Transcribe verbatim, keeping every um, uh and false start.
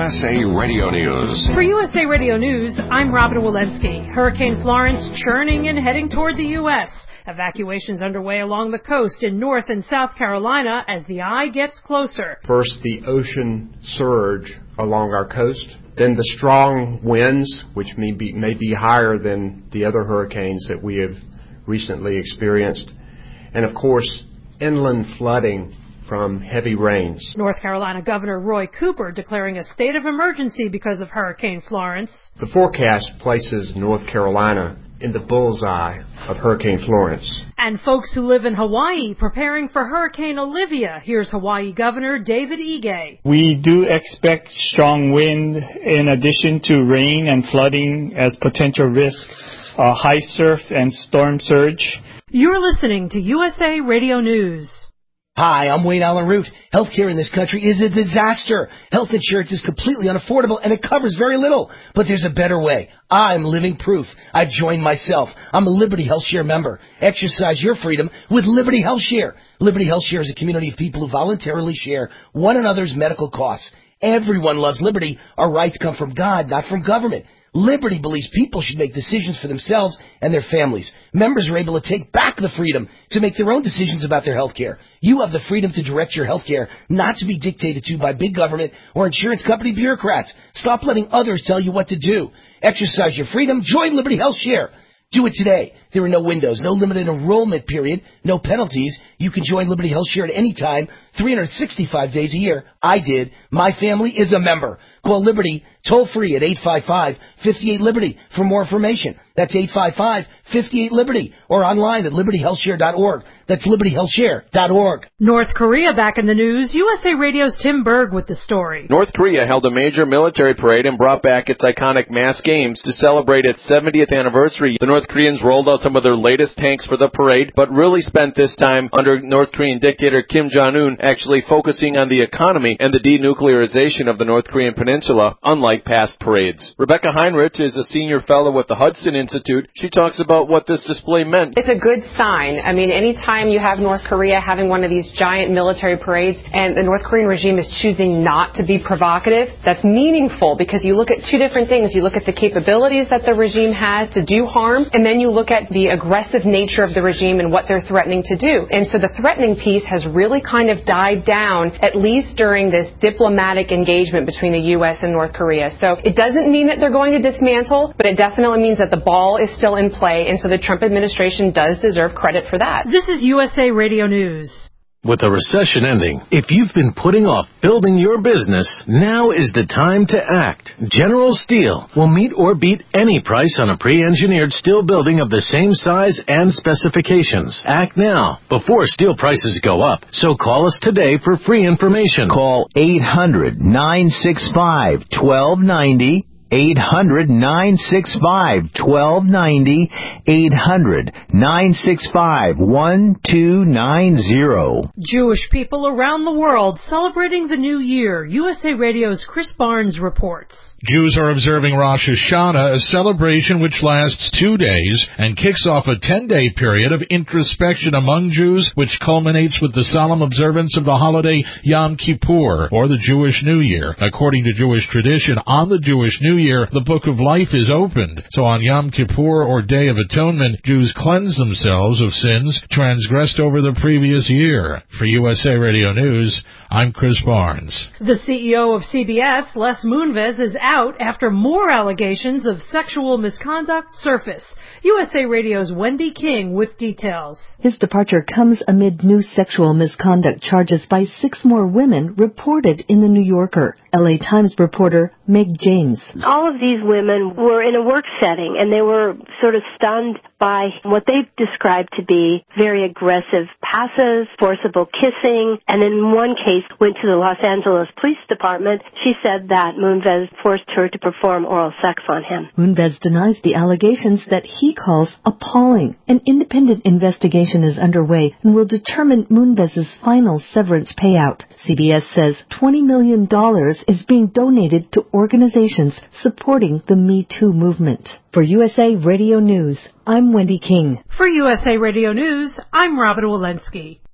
S A Radio News. For U S A Radio News, I'm Robin Walensky. Hurricane Florence churning and heading toward the U S Evacuations underway along the coast in North and South Carolina as the eye gets closer. First, the ocean surge along our coast. Then the strong winds, which may be, may be higher than the other hurricanes that we have recently experienced. And, of course, inland flooding from heavy rains. North Carolina Governor Roy Cooper declaring a state of emergency because of Hurricane Florence. The forecast places North Carolina in the bullseye of Hurricane Florence. And folks who live in Hawaii preparing for Hurricane Olivia. Here's Hawaii Governor David Ige. We do expect strong wind in addition to rain and flooding as potential risk, uh, high surf and storm surge. You're listening to U S A Radio News. Hi, I'm Wayne Allen Root. Healthcare in this country is a disaster. Health insurance is completely unaffordable and it covers very little. But there's a better way. I'm living proof. I've joined myself. I'm a Liberty Health Share member. Exercise your freedom with Liberty Health Share. Liberty Health Share is a community of people who voluntarily share one another's medical costs. Everyone loves liberty. Our rights come from God, not from government. Liberty believes people should make decisions for themselves and their families. Members are able to take back the freedom to make their own decisions about their health care. You have the freedom to direct your health care, not to be dictated to by big government or insurance company bureaucrats. Stop letting others tell you what to do. Exercise your freedom. Join Liberty Health Share. Do it today. There are no windows, no limited enrollment period, no penalties. You can join Liberty Health Share at any time, three hundred sixty-five days a year. I did. My family is a member. Call Liberty toll free at eight five five, five eight, Liberty for more information. That's eight five five, five eight, Liberty or online at liberty health share dot org. That's liberty health share dot org. North Korea back in the news. U S A Radio's Tim Berg with the story. North Korea held a major military parade and brought back its iconic mass games to celebrate its seventieth anniversary. The North Koreans rolled out some of their latest tanks for the parade, but really spent this time under North Korean dictator Kim Jong-un actually focusing on the economy and the denuclearization of the North Korean peninsula, unlike past parades. Rebecca Heinrich is a senior fellow with the Hudson Institute. She talks about what this display meant. It's a good sign. I mean, anytime you have North Korea having one of these giant military parades and the North Korean regime is choosing not to be provocative, that's meaningful because you look at two different things. You look at the capabilities that the regime has to do harm, and then you look at the aggressive nature of the regime and what they're threatening to do. And so the threatening piece has really kind of died down, at least during this diplomatic engagement between the U S and North Korea. So it doesn't mean that they're going to dismantle, but it definitely means that the ball is still in play, and so the Trump administration does deserve credit for that. This is U S A Radio News. With a recession ending, if you've been putting off building your business, now is the time to act. General Steel will meet or beat any price on a pre-engineered steel building of the same size and specifications. Act now, before steel prices go up. So call us today for free information. Call eight hundred, nine six five, one two nine zero. eight hundred, nine six five, one two nine zero. eight hundred, nine six five, one two nine zero. Jewish people around the world celebrating the new year. U S A Radio's Chris Barnes reports. Jews are observing Rosh Hashanah, a celebration which lasts two days and kicks off a ten-day period of introspection among Jews, which culminates with the solemn observance of the holiday Yom Kippur, or the Jewish New Year. According to Jewish tradition, on the Jewish New Year, the Book of Life is opened. So on Yom Kippur, or Day of Atonement, Jews cleanse themselves of sins transgressed over the previous year. For U S A Radio News, I'm Chris Barnes. The C E O of C B S, Les Moonves, is out after more allegations of sexual misconduct surface. U S A Radio's Wendy King with details. His departure comes amid new sexual misconduct charges by six more women reported in the New Yorker. L A Times reporter Meg James. All of these women were in a work setting, and they were sort of stunned by what they described to be very aggressive passes, forcible kissing, and in one case went to the Los Angeles Police Department. She said that Moonves forced her to perform oral sex on him. Moonves denies the allegations that he calls appalling. An independent investigation is underway and will determine Moonves' final severance payout. C B S says twenty million dollars is being donated to organizations supporting the Me Too movement. For U S A Radio News, I'm Wendy King. For U S A Radio News, I'm Robin Walensky.